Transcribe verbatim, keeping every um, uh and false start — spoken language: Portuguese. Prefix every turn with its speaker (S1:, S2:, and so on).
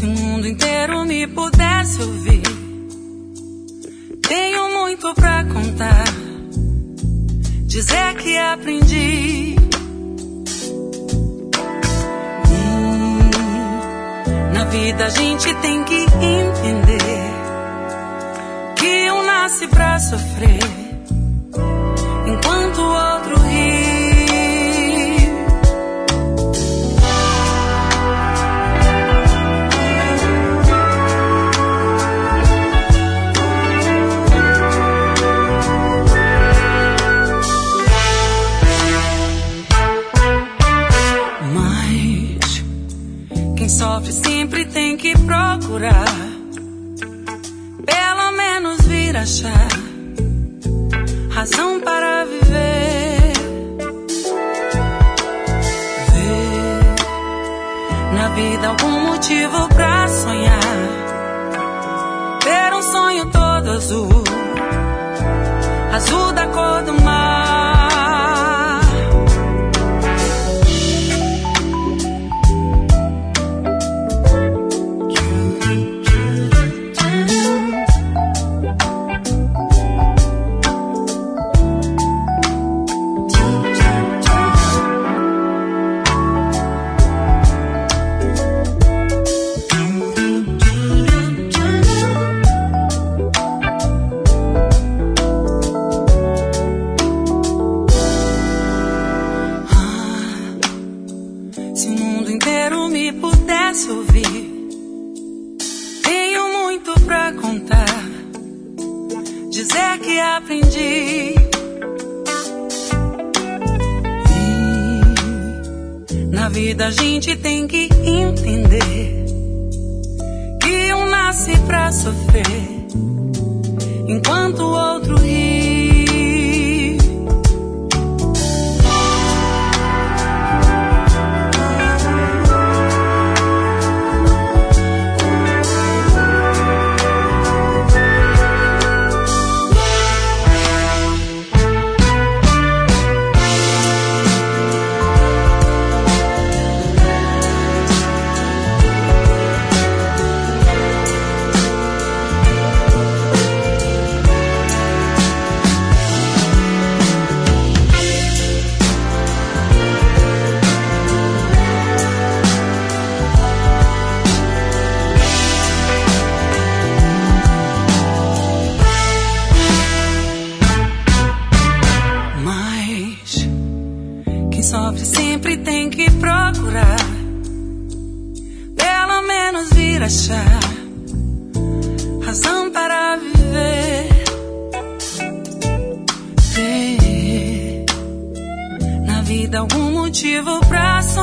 S1: Se o mundo inteiro me pudesse ouvir, tenho muito pra contar, dizer que aprendi. Hum, na vida a gente tem que entender que um nasce pra sofrer, enquanto o outro ri. Mas quem sofre sempre tem que procurar, pelo menos vir achar razão para viver. Ver na vida algum motivo pra sonhar, ter um sonho todo azul, azul da cor do mar. Se o mundo inteiro me pudesse ouvir, tenho muito pra contar, dizer que aprendi. E na vida a gente tem que entender que um nasce pra sofrer, enquanto o outro ri. Sofre sempre tem que procurar, pelo menos vir achar razão para viver. Ter na vida algum motivo pra sonhar,